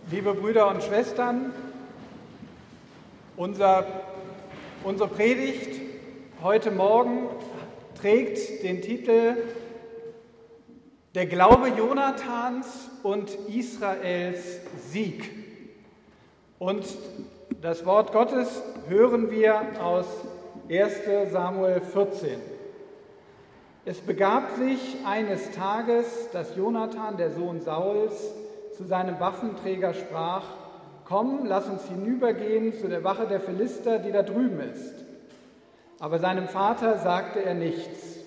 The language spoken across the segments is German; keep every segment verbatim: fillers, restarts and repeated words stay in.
Liebe Brüder und Schwestern, unser, unsere Predigt heute Morgen trägt den Titel Der Glaube Jonathans und Israels Sieg. Und das Wort Gottes hören wir aus erster Samuel vierzehn. Es begab sich eines Tages, dass Jonathan, der Sohn Sauls, zu seinem Waffenträger sprach: Komm, lass uns hinübergehen zu der Wache der Philister, die da drüben ist. Aber seinem Vater sagte er nichts.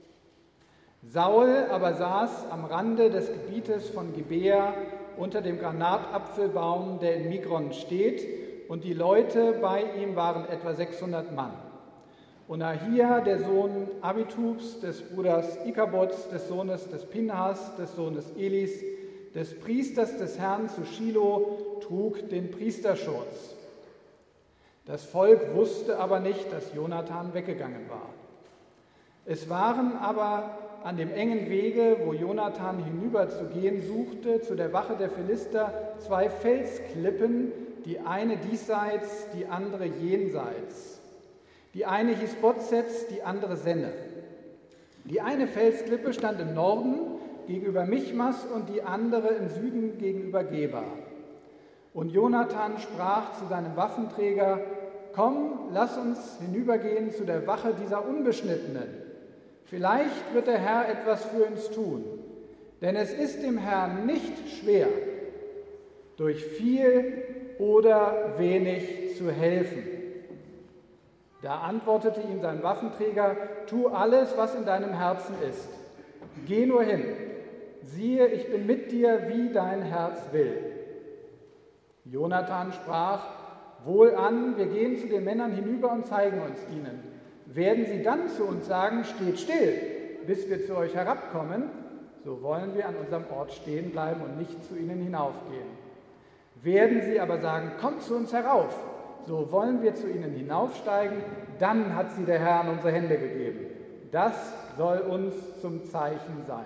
Saul aber saß am Rande des Gebietes von Gibea unter dem Granatapfelbaum, der in Migron steht, und die Leute bei ihm waren etwa sechshundert Mann. Und Ahia, der Sohn Abitubs, des Bruders Ikabods, des Sohnes des Pinhas, des Sohnes Elis, des Priesters des Herrn zu Schilo, trug den Priesterschurz. Das Volk wusste aber nicht, dass Jonathan weggegangen war. Es waren aber an dem engen Wege, wo Jonathan hinüberzugehen suchte, zu der Wache der Philister zwei Felsklippen, die eine diesseits, die andere jenseits. Die eine hieß Bozez, die andere Senne. Die eine Felsklippe stand im Norden gegenüber Michmas und die andere im Süden gegenüber Geba. Und Jonathan sprach zu seinem Waffenträger: Komm, lass uns hinübergehen zu der Wache dieser Unbeschnittenen. Vielleicht wird der Herr etwas für uns tun, denn es ist dem Herrn nicht schwer, durch viel oder wenig zu helfen. Da antwortete ihm sein Waffenträger: Tu alles, was in deinem Herzen ist. Geh nur hin. Siehe, ich bin mit dir, wie dein Herz will. Jonathan sprach: Wohlan, wir gehen zu den Männern hinüber und zeigen uns ihnen. Werden sie dann zu uns sagen: Steht still, bis wir zu euch herabkommen, so wollen wir an unserem Ort stehen bleiben und nicht zu ihnen hinaufgehen. Werden sie aber sagen: Kommt zu uns herauf, so wollen wir zu ihnen hinaufsteigen, dann hat sie der Herr in unsere Hände gegeben. Das soll uns zum Zeichen sein.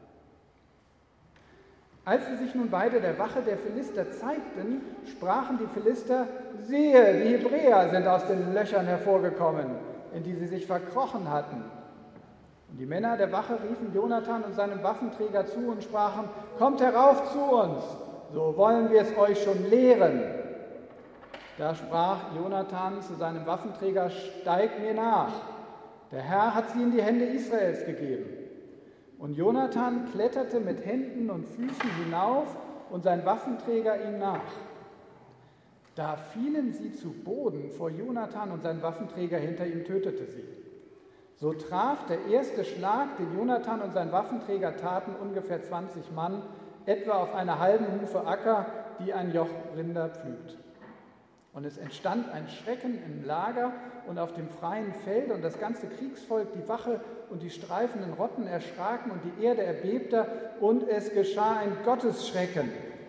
Als sie sich nun beide der Wache der Philister zeigten, sprachen die Philister: Siehe, die Hebräer sind aus den Löchern hervorgekommen, in die sie sich verkrochen hatten. Und die Männer der Wache riefen Jonathan und seinem Waffenträger zu und sprachen: Kommt herauf zu uns, so wollen wir es euch schon lehren. Da sprach Jonathan zu seinem Waffenträger: Steig mir nach, der Herr hat sie in die Hände Israels gegeben. Und Jonathan kletterte mit Händen und Füßen hinauf und sein Waffenträger ihm nach. Da fielen sie zu Boden vor Jonathan und sein Waffenträger hinter ihm tötete sie. So traf der erste Schlag, den Jonathan und sein Waffenträger taten, ungefähr zwanzig Mann, etwa auf einer halben Hufe Acker, die ein Joch Rinder pflügt. Und es entstand ein Schrecken im Lager und auf dem freien Feld, und das ganze Kriegsvolk, die Wache und die streifenden Rotten erschraken und die Erde erbebte, und es geschah ein Gottesschrecken.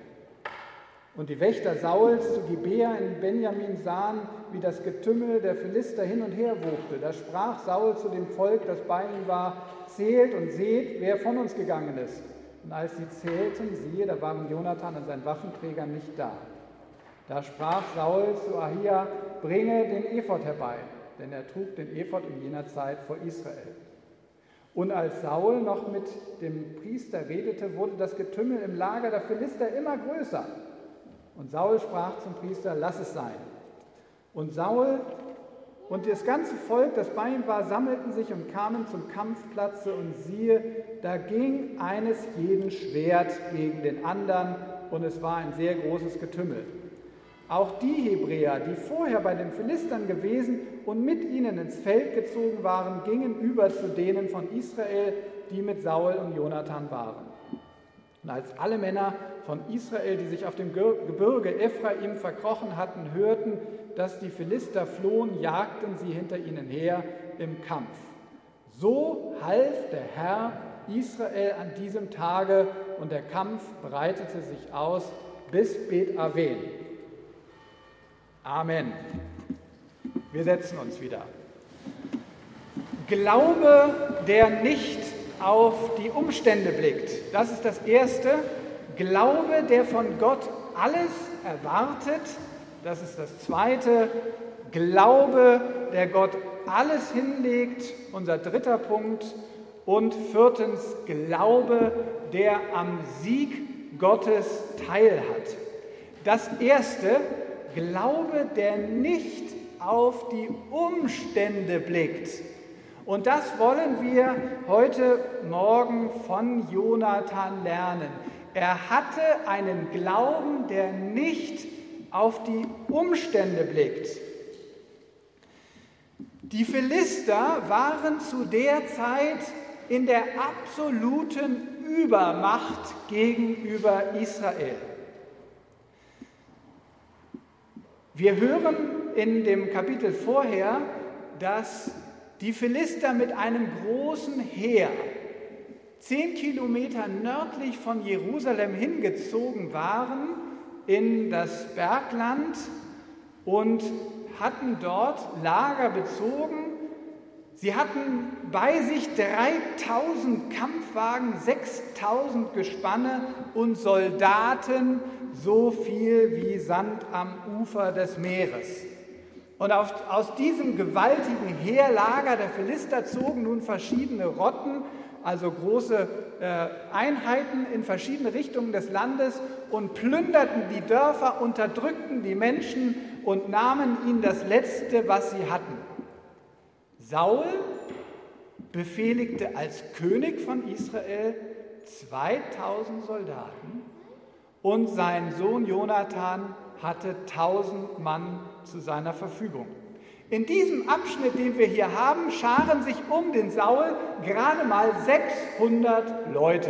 Und die Wächter Sauls zu Gibea in Benjamin sahen, wie das Getümmel der Philister hin und her wogte. Da sprach Saul zu dem Volk, das bei ihm war: Zählt und seht, wer von uns gegangen ist. Und als sie zählten, siehe, da waren Jonathan und sein Waffenträger nicht da. Da sprach Saul zu Ahia: Bringe den Ephod herbei, denn er trug den Ephod in jener Zeit vor Israel. Und als Saul noch mit dem Priester redete, wurde das Getümmel im Lager der Philister immer größer. Und Saul sprach zum Priester: Lass es sein. Und Saul und das ganze Volk, das bei ihm war, sammelten sich und kamen zum Kampfplatze, und siehe, da ging eines jeden Schwert gegen den anderen, und es war ein sehr großes Getümmel. Auch die Hebräer, die vorher bei den Philistern gewesen und mit ihnen ins Feld gezogen waren, gingen über zu denen von Israel, die mit Saul und Jonathan waren. Und als alle Männer von Israel, die sich auf dem Gebirge Ephraim verkrochen hatten, hörten, dass die Philister flohen, jagten sie hinter ihnen her im Kampf. So half der Herr Israel an diesem Tage, und der Kampf breitete sich aus bis Bet-Aven. Amen. Wir setzen uns wieder. Glaube, der nicht auf die Umstände blickt. Das ist das Erste. Glaube, der von Gott alles erwartet. Das ist das Zweite. Glaube, der Gott alles hinlegt. Unser dritter Punkt. Und viertens, Glaube, der am Sieg Gottes teilhat. Das Erste, Glaube, der nicht auf die Umstände blickt. Und das wollen wir heute Morgen von Jonathan lernen. Er hatte einen Glauben, der nicht auf die Umstände blickt. Die Philister waren zu der Zeit in der absoluten Übermacht gegenüber Israel. Wir hören in dem Kapitel vorher, dass die Philister mit einem großen Heer zehn Kilometer nördlich von Jerusalem hingezogen waren in das Bergland und hatten dort Lager bezogen. Sie hatten bei sich dreitausend Kampfwagen, sechstausend Gespanne und Soldaten, so viel wie Sand am Ufer des Meeres. Und auf, aus diesem gewaltigen Heerlager der Philister zogen nun verschiedene Rotten, also große äh, Einheiten in verschiedene Richtungen des Landes und plünderten die Dörfer, unterdrückten die Menschen und nahmen ihnen das Letzte, was sie hatten. Saul befehligte als König von Israel zweitausend Soldaten und sein Sohn Jonathan hatte tausend Mann zu seiner Verfügung. In diesem Abschnitt, den wir hier haben, scharen sich um den Saul gerade mal sechshundert Leute.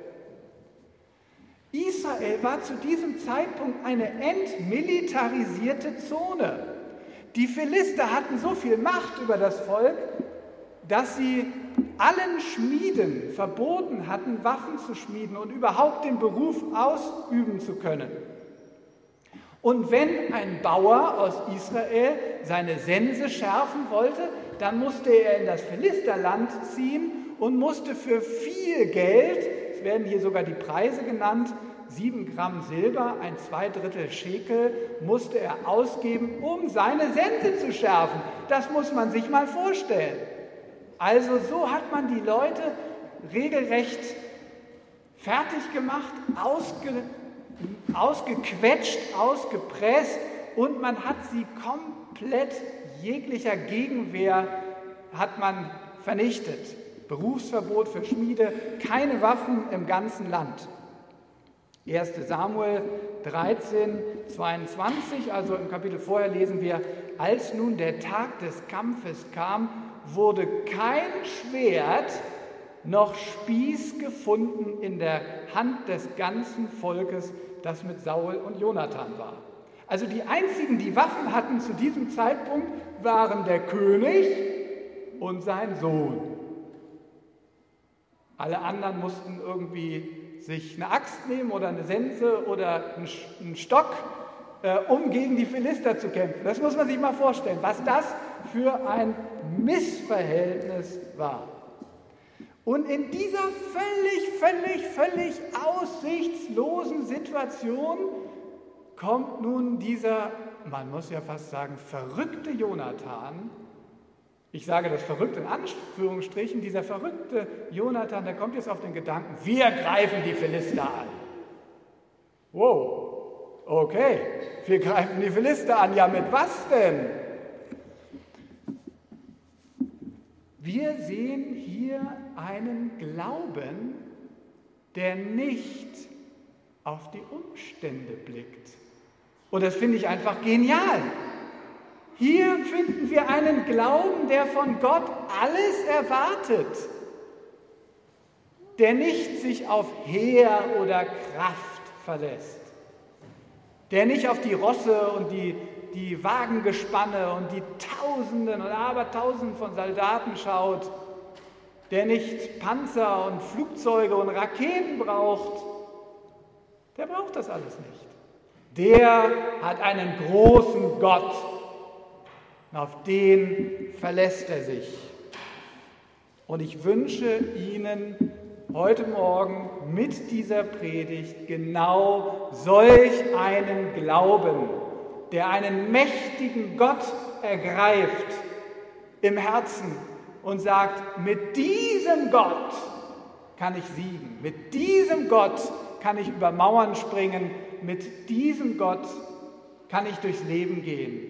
Israel war zu diesem Zeitpunkt eine entmilitarisierte Zone. Die Philister hatten so viel Macht über das Volk, dass sie allen Schmieden verboten hatten, Waffen zu schmieden und überhaupt den Beruf ausüben zu können. Und wenn ein Bauer aus Israel seine Sense schärfen wollte, dann musste er in das Philisterland ziehen und musste für viel Geld, es werden hier sogar die Preise genannt, sieben Gramm Silber, ein Zweidrittel Schekel, musste er ausgeben, um seine Sense zu schärfen. Das muss man sich mal vorstellen. Also so hat man die Leute regelrecht fertig gemacht, ausge, ausgequetscht, ausgepresst und man hat sie komplett jeglicher Gegenwehr hat man vernichtet. Berufsverbot für Schmiede, keine Waffen im ganzen Land. erster Samuel dreizehn, zweiundzwanzig, also im Kapitel vorher lesen wir, als nun der Tag des Kampfes kam, wurde kein Schwert noch Spieß gefunden in der Hand des ganzen Volkes, das mit Saul und Jonathan war. Also die einzigen, die Waffen hatten zu diesem Zeitpunkt, waren der König und sein Sohn. Alle anderen mussten irgendwie sich eine Axt nehmen oder eine Sense oder einen Stock, äh, um gegen die Philister zu kämpfen. Das muss man sich mal vorstellen, was das für ein Missverhältnis war. Und in dieser völlig, völlig, völlig aussichtslosen Situation kommt nun dieser, man muss ja fast sagen, verrückte Jonathan. Ich sage das verrückt in Anführungsstrichen, dieser verrückte Jonathan, der kommt jetzt auf den Gedanken, wir greifen die Philister an. Wow, okay, wir greifen die Philister an, ja mit was denn? Wir sehen hier einen Glauben, der nicht auf die Umstände blickt. Und das finde ich einfach genial. Hier finden wir einen Glauben, der von Gott alles erwartet, der nicht sich auf Heer oder Kraft verlässt, der nicht auf die Rosse und die, die Wagengespanne und die Tausenden und Abertausenden von Soldaten schaut, der nicht Panzer und Flugzeuge und Raketen braucht, der braucht das alles nicht. Der hat einen großen Gott, auf den verlässt er sich. Und ich wünsche Ihnen, heute Morgen mit dieser Predigt genau solch einen Glauben, der einen mächtigen Gott ergreift im Herzen und sagt, mit diesem Gott kann ich siegen, mit diesem Gott kann ich über Mauern springen, mit diesem Gott kann ich durchs Leben gehen.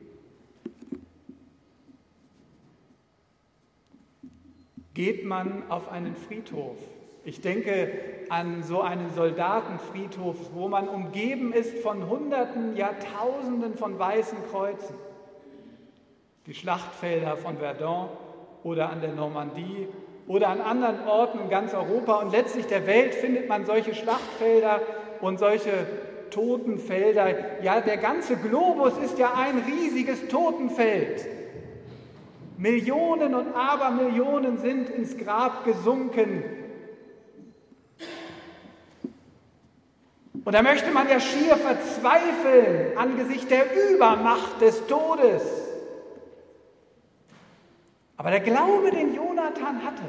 Geht man auf einen Friedhof, ich denke an so einen Soldatenfriedhof, wo man umgeben ist von Hunderten, Jahrtausenden von weißen Kreuzen, die Schlachtfelder von Verdun oder an der Normandie oder an anderen Orten in ganz Europa und letztlich der Welt findet man solche Schlachtfelder und solche Totenfelder. Ja, der ganze Globus ist ja ein riesiges Totenfeld. Millionen und Abermillionen sind ins Grab gesunken. Und da möchte man ja schier verzweifeln angesichts der Übermacht des Todes. Aber der Glaube, den Jonathan hatte,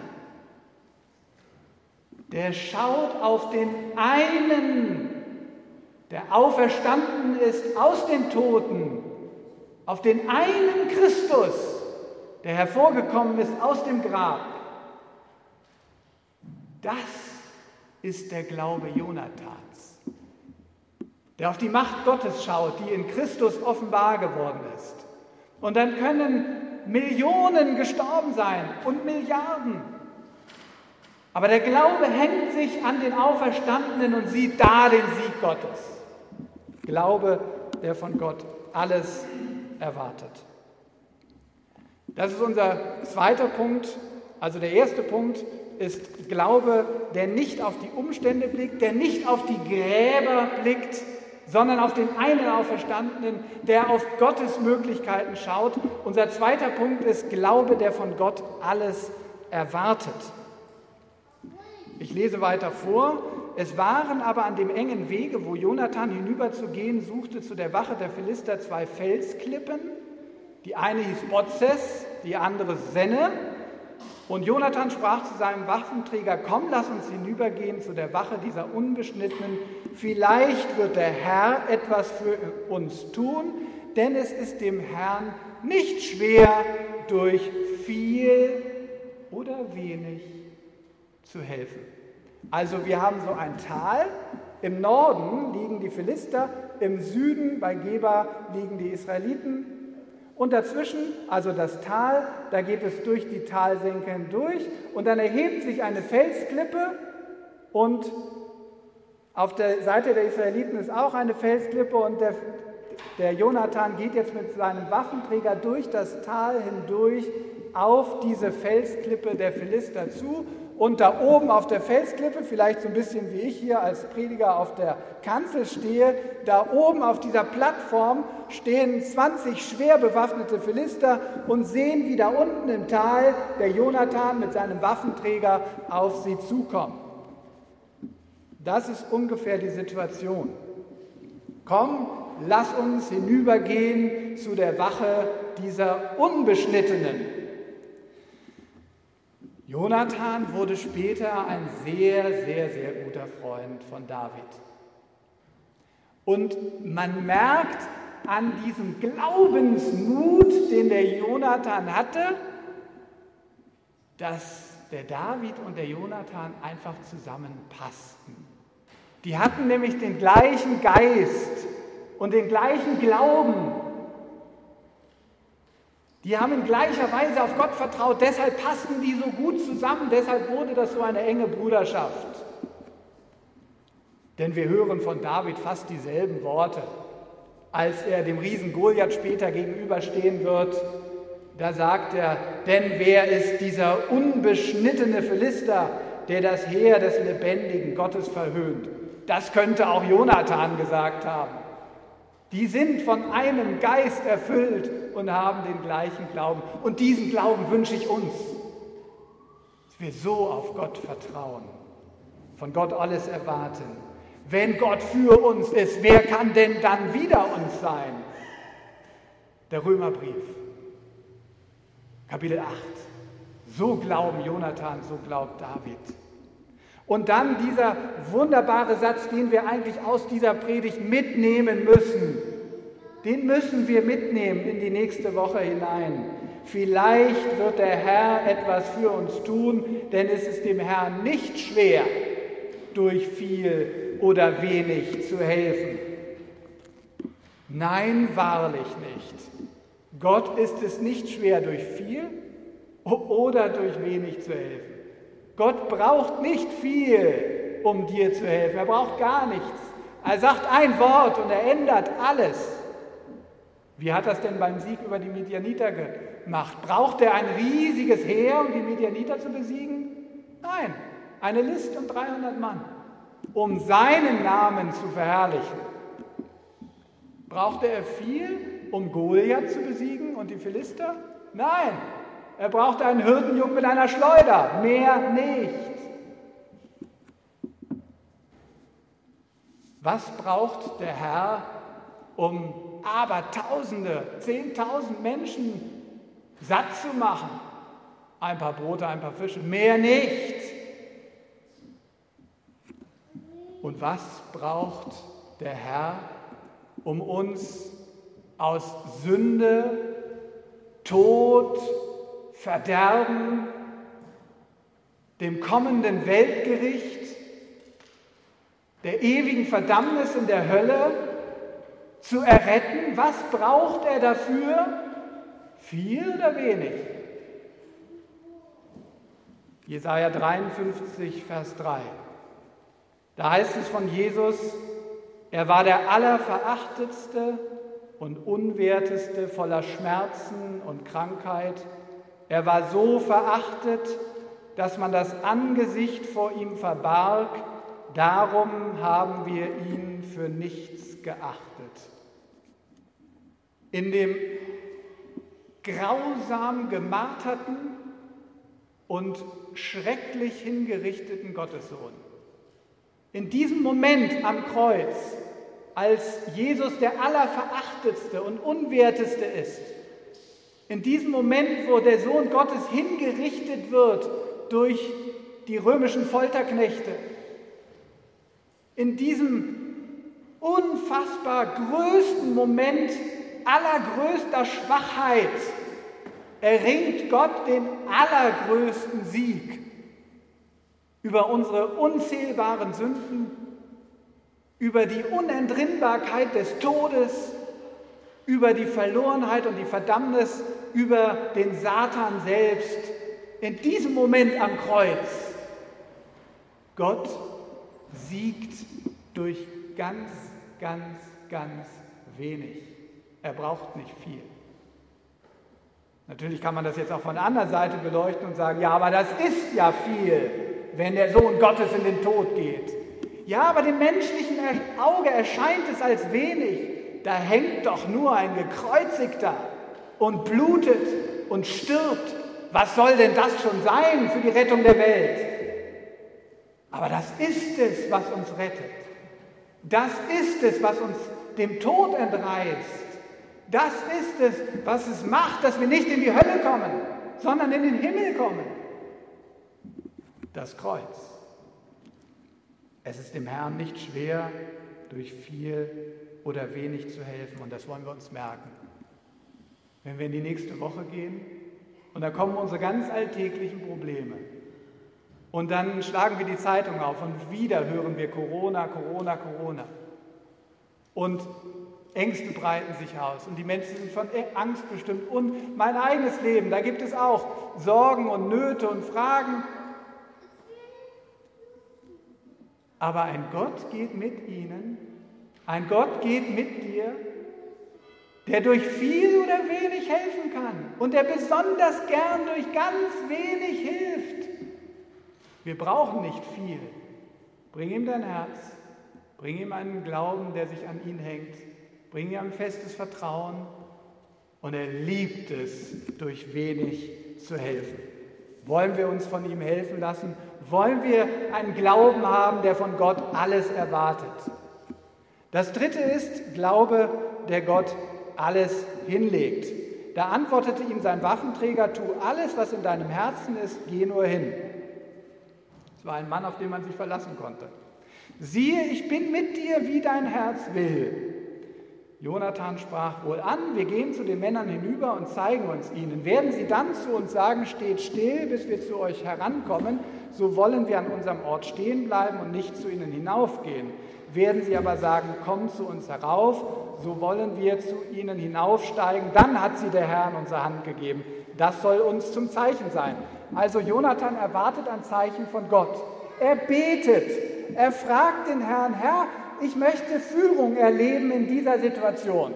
der schaut auf den einen, der auferstanden ist aus den Toten, auf den einen Christus, der hervorgekommen ist aus dem Grab. Das ist der Glaube Jonathans, der auf die Macht Gottes schaut, die in Christus offenbar geworden ist. Und dann können Millionen gestorben sein und Milliarden. Aber der Glaube hängt sich an den Auferstandenen und sieht da den Sieg Gottes. Glaube, der von Gott alles erwartet. Das ist unser zweiter Punkt. Also der erste Punkt ist Glaube, der nicht auf die Umstände blickt, der nicht auf die Gräber blickt, sondern auf den einen Auferstandenen, der auf Gottes Möglichkeiten schaut. Unser zweiter Punkt ist Glaube, der von Gott alles erwartet. Ich lese weiter vor. Es waren aber an dem engen Wege, wo Jonathan hinüberzugehen suchte, zu der Wache der Philister zwei Felsklippen. Die eine hieß Bozes, die andere Senne. Und Jonathan sprach zu seinem Waffenträger, komm, lass uns hinübergehen zu der Wache dieser Unbeschnittenen. Vielleicht wird der Herr etwas für uns tun, denn es ist dem Herrn nicht schwer, durch viel oder wenig zu helfen. Also wir haben so ein Tal, im Norden liegen die Philister, im Süden bei Geba liegen die Israeliten und dazwischen, also das Tal, da geht es durch die Talsenken durch und dann erhebt sich eine Felsklippe und auf der Seite der Israeliten ist auch eine Felsklippe und der, der Jonathan geht jetzt mit seinem Waffenträger durch das Tal hindurch auf diese Felsklippe der Philister zu. Und da oben auf der Felsklippe, vielleicht so ein bisschen wie ich hier als Prediger auf der Kanzel stehe, da oben auf dieser Plattform stehen zwanzig schwer bewaffnete Philister und sehen, wie da unten im Tal der Jonathan mit seinem Waffenträger auf sie zukommt. Das ist ungefähr die Situation. Komm, lass uns hinübergehen zu der Wache dieser Unbeschnittenen. Jonathan wurde später ein sehr, sehr, sehr guter Freund von David. Und man merkt an diesem Glaubensmut, den der Jonathan hatte, dass der David und der Jonathan einfach zusammenpassten. Die hatten nämlich den gleichen Geist und den gleichen Glauben. Die haben in gleicher Weise auf Gott vertraut, deshalb passten die so gut zusammen, deshalb wurde das so eine enge Bruderschaft. Denn wir hören von David fast dieselben Worte, als er dem Riesen Goliath später gegenüberstehen wird. Da sagt er, denn wer ist dieser unbeschnittene Philister, der das Heer des lebendigen Gottes verhöhnt? Das könnte auch Jonathan gesagt haben. Die sind von einem Geist erfüllt und haben den gleichen Glauben. Und diesen Glauben wünsche ich uns, dass wir so auf Gott vertrauen, von Gott alles erwarten. Wenn Gott für uns ist, wer kann denn dann wider uns sein? Der Römerbrief, Kapitel acht. So glauben Jonathan, so glaubt David. Und dann dieser wunderbare Satz, den wir eigentlich aus dieser Predigt mitnehmen müssen. Den müssen wir mitnehmen in die nächste Woche hinein. Vielleicht wird der Herr etwas für uns tun, denn es ist dem Herrn nicht schwer, durch viel oder wenig zu helfen. Nein, wahrlich nicht. Gott ist es nicht schwer, durch viel oder durch wenig zu helfen. Gott braucht nicht viel, um dir zu helfen. Er braucht gar nichts. Er sagt ein Wort und er ändert alles. Wie hat das denn beim Sieg über die Midianiter gemacht? Braucht er ein riesiges Heer, um die Midianiter zu besiegen? Nein, eine List und dreihundert Mann, um seinen Namen zu verherrlichen. Brauchte er viel, um Goliath zu besiegen und die Philister? Nein, er brauchte einen Hirtenjungen mit einer Schleuder, mehr nicht. Was braucht der Herr, um Abertausende, Zehntausend Menschen satt zu machen? Ein paar Brote, ein paar Fische, mehr nicht. Und was braucht der Herr, um uns aus Sünde, Tod, Verderben, dem kommenden Weltgericht, der ewigen Verdammnis in der Hölle zu erretten? Was braucht er dafür? Viel oder wenig? Jesaja dreiundfünfzig, Vers drei. Da heißt es von Jesus: Er war der Allerverachtetste und Unwerteste, voller Schmerzen und Krankheit. Er war so verachtet, dass man das Angesicht vor ihm verbarg. Darum haben wir ihn für nichts geachtet. In dem grausam gemarterten und schrecklich hingerichteten Gottessohn. In diesem Moment am Kreuz, als Jesus der Allerverachtetste und Unwerteste ist, in diesem Moment, wo der Sohn Gottes hingerichtet wird durch die römischen Folterknechte, in diesem unfassbar größten Moment allergrößter Schwachheit erringt Gott den allergrößten Sieg über unsere unzählbaren Sünden, über die Unentrinnbarkeit des Todes, über die Verlorenheit und die Verdammnis, über den Satan selbst. In diesem Moment am Kreuz, Gott siegt durch ganz, ganz, ganz wenig. Er braucht nicht viel. Natürlich kann man das jetzt auch von der anderen Seite beleuchten und sagen, ja, aber das ist ja viel, wenn der Sohn Gottes in den Tod geht. Ja, aber dem menschlichen Auge erscheint es als wenig. Da hängt doch nur ein Gekreuzigter und blutet und stirbt. Was soll denn das schon sein für die Rettung der Welt? Aber das ist es, was uns rettet. Das ist es, was uns dem Tod entreißt. Das ist es, was es macht, dass wir nicht in die Hölle kommen, sondern in den Himmel kommen. Das Kreuz. Es ist dem Herrn nicht schwer, durch viel oder wenig zu helfen. Und das wollen wir uns merken. Wenn wir in die nächste Woche gehen und da kommen unsere ganz alltäglichen Probleme. Und dann schlagen wir die Zeitung auf und wieder hören wir Corona, Corona, Corona. Und Ängste breiten sich aus und die Menschen sind von Angst bestimmt. Und mein eigenes Leben, da gibt es auch Sorgen und Nöte und Fragen. Aber ein Gott geht mit ihnen, ein Gott geht mit dir, der durch viel oder wenig helfen kann und der besonders gern durch ganz wenig hilft. Wir brauchen nicht viel. Bring ihm dein Herz, bring ihm einen Glauben, der sich an ihn hängt, bring ihm ein festes Vertrauen und er liebt es, durch wenig zu helfen. Wollen wir uns von ihm helfen lassen? Wollen wir einen Glauben haben, der von Gott alles erwartet? Das dritte ist Glaube, der Gott alles hinlegt. Da antwortete ihm sein Waffenträger: Tu alles, was in deinem Herzen ist, geh nur hin. Es war ein Mann, auf den man sich verlassen konnte. Siehe, ich bin mit dir, wie dein Herz will. Jonathan sprach wohl an, wir gehen zu den Männern hinüber und zeigen uns ihnen. Werden sie dann zu uns sagen, steht still, bis wir zu euch herankommen, so wollen wir an unserem Ort stehen bleiben und nicht zu ihnen hinaufgehen. Werden sie aber sagen, komm zu uns herauf, so wollen wir zu ihnen hinaufsteigen, dann hat sie der Herr in unsere Hand gegeben. Das soll uns zum Zeichen sein. Also Jonathan erwartet ein Zeichen von Gott. Er betet, er fragt den Herrn, Herr, ich möchte Führung erleben in dieser Situation.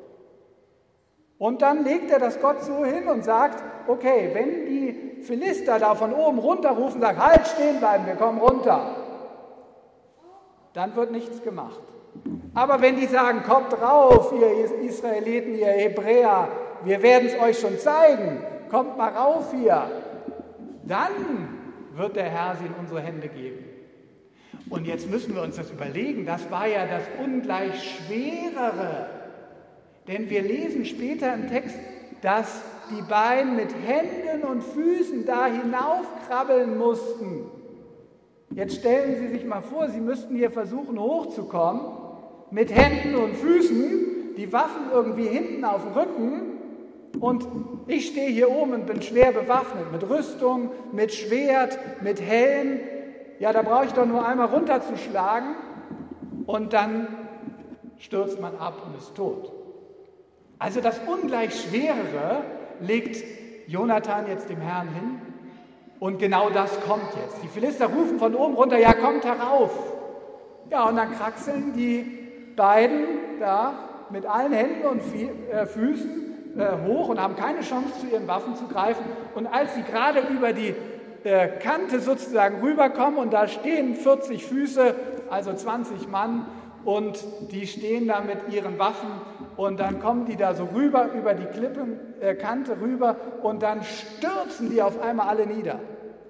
Und dann legt er das Gott so hin und sagt, okay, wenn die Philister da von oben runterrufen, sagen, halt, stehen bleiben, wir kommen runter, dann wird nichts gemacht. Aber wenn die sagen, kommt rauf, ihr Israeliten, ihr Hebräer, wir werden es euch schon zeigen, kommt mal rauf hier, dann wird der Herr sie in unsere Hände geben. Und jetzt müssen wir uns das überlegen, das war ja das ungleich Schwerere. Denn wir lesen später im Text, dass die beiden mit Händen und Füßen da hinaufkrabbeln mussten. Jetzt stellen Sie sich mal vor, Sie müssten hier versuchen hochzukommen, mit Händen und Füßen, die Waffen irgendwie hinten auf dem Rücken, und ich stehe hier oben und bin schwer bewaffnet, mit Rüstung, mit Schwert, mit Helm. Ja, da brauche ich doch nur einmal runterzuschlagen und dann stürzt man ab und ist tot. Also das ungleich Schwerere legt Jonathan jetzt dem Herrn hin und genau das kommt jetzt. Die Philister rufen von oben runter, ja, kommt herauf. Ja, und dann kraxeln die beiden da mit allen Händen und Füßen hoch und haben keine Chance, zu ihren Waffen zu greifen. Und als sie gerade über die äh, Kante sozusagen rüberkommen und da stehen vierzig Füße, also zwanzig Mann, und die stehen da mit ihren Waffen und dann kommen die da so rüber, über die Klippenkante äh, rüber und dann stürzen die auf einmal alle nieder.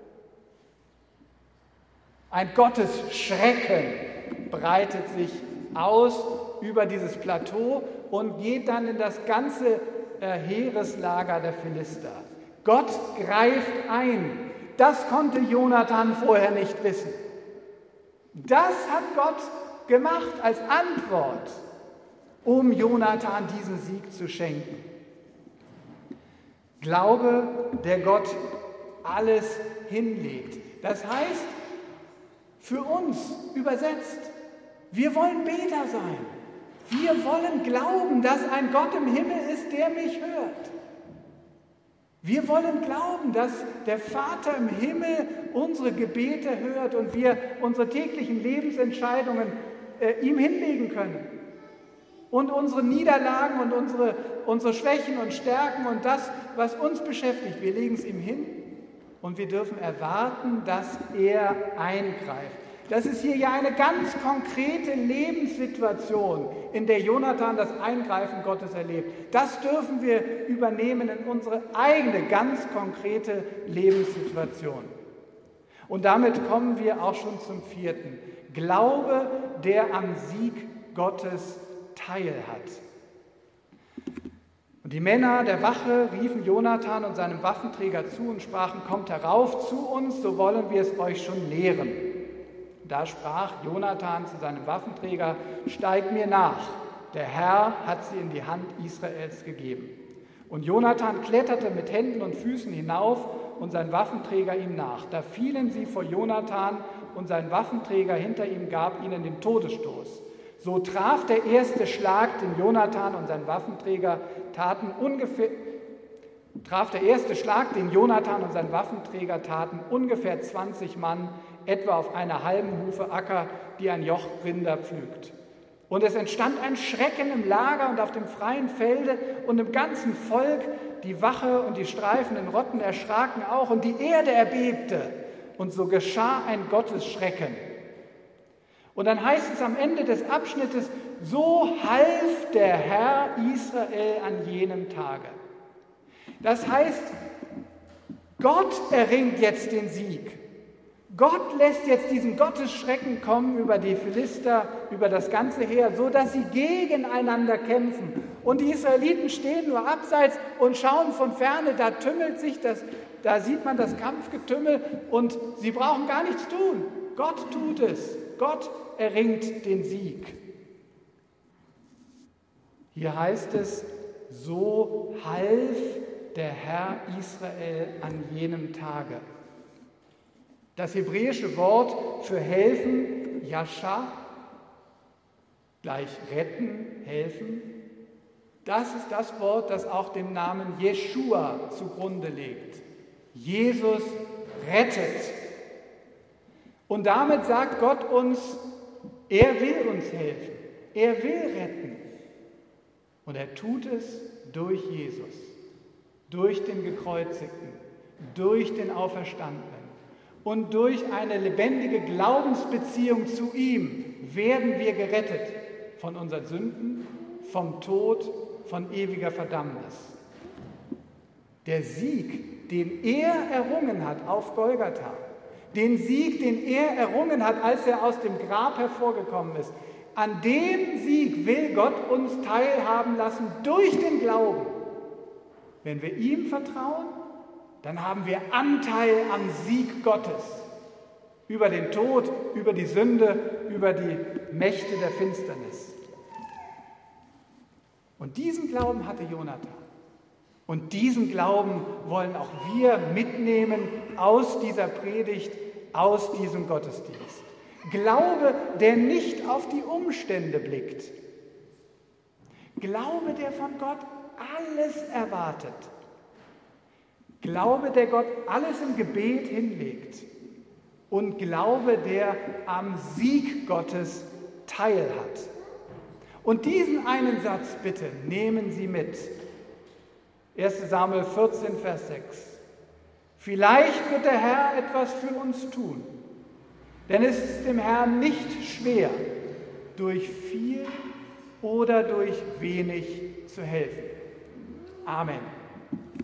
Ein Gottesschrecken breitet sich aus über dieses Plateau und geht dann in das ganze Heereslager der Philister. Gott greift ein. Das konnte Jonathan vorher nicht wissen. Das hat Gott gemacht als Antwort, um Jonathan diesen Sieg zu schenken. Glaube, der Gott alles hinlegt. Das heißt, für uns übersetzt, wir wollen Beter sein. Wir wollen glauben, dass ein Gott im Himmel ist, der mich hört. Wir wollen glauben, dass der Vater im Himmel unsere Gebete hört und wir unsere täglichen Lebensentscheidungen äh, ihm hinlegen können. Und unsere Niederlagen und unsere, unsere Schwächen und Stärken und das, was uns beschäftigt, wir legen es ihm hin und wir dürfen erwarten, dass er eingreift. Das ist hier ja eine ganz konkrete Lebenssituation, in der Jonathan das Eingreifen Gottes erlebt. Das dürfen wir übernehmen in unsere eigene, ganz konkrete Lebenssituation. Und damit kommen wir auch schon zum vierten. Glaube, der am Sieg Gottes teil hat. Und die Männer der Wache riefen Jonathan und seinem Waffenträger zu und sprachen, kommt herauf zu uns, so wollen wir es euch schon lehren. Da sprach Jonathan zu seinem Waffenträger, steig mir nach, der Herr hat sie in die Hand Israels gegeben. Und Jonathan kletterte mit Händen und Füßen hinauf und sein Waffenträger ihm nach. Da fielen sie vor Jonathan und sein Waffenträger hinter ihm gab ihnen den Todesstoß. So traf der erste Schlag, den Jonathan und sein Waffenträger taten ungefähr, traf der erste Schlag, den Jonathan und sein Waffenträger taten, ungefähr zwanzig Mann, etwa auf einer halben Hufe Acker, die ein Joch Rinder pflügt. Und es entstand ein Schrecken im Lager und auf dem freien Felde und im ganzen Volk. Die Wache und die streifenden Rotten erschraken auch und die Erde erbebte. Und so geschah ein Gottesschrecken. Und dann heißt es am Ende des Abschnittes, so half der Herr Israel an jenem Tage. Das heißt, Gott erringt jetzt den Sieg. Gott lässt jetzt diesen Gottesschrecken kommen über die Philister, über das ganze Heer, so dass sie gegeneinander kämpfen. Und die Israeliten stehen nur abseits und schauen von ferne, da tümmelt sich das, da sieht man das Kampfgetümmel und sie brauchen gar nichts tun. Gott tut es. Gott erringt den Sieg. Hier heißt es, so half der Herr Israel an jenem Tage. Das hebräische Wort für helfen, Yasha, gleich retten, helfen, das ist das Wort, das auch dem Namen Jeschua zugrunde liegt. Jesus rettet. Und damit sagt Gott uns, er will uns helfen, er will retten. Und er tut es durch Jesus, durch den Gekreuzigten, durch den Auferstandenen. Und durch eine lebendige Glaubensbeziehung zu ihm werden wir gerettet von unseren Sünden, vom Tod, von ewiger Verdammnis. Der Sieg, den er errungen hat auf Golgatha, den Sieg, den er errungen hat, als er aus dem Grab hervorgekommen ist, an dem Sieg will Gott uns teilhaben lassen durch den Glauben. Wenn wir ihm vertrauen, dann haben wir Anteil am Sieg Gottes über den Tod, über die Sünde, über die Mächte der Finsternis. Und diesen Glauben hatte Jonathan. Und diesen Glauben wollen auch wir mitnehmen aus dieser Predigt, aus diesem Gottesdienst. Glaube, der nicht auf die Umstände blickt. Glaube, der von Gott alles erwartet. Glaube, der Gott alles im Gebet hinlegt. Und Glaube, der am Sieg Gottes teilhat. Und diesen einen Satz bitte nehmen Sie mit. erster Samuel vierzehn, Vers sechs. Vielleicht wird der Herr etwas für uns tun, denn es ist dem Herrn nicht schwer, durch viel oder durch wenig zu helfen. Amen.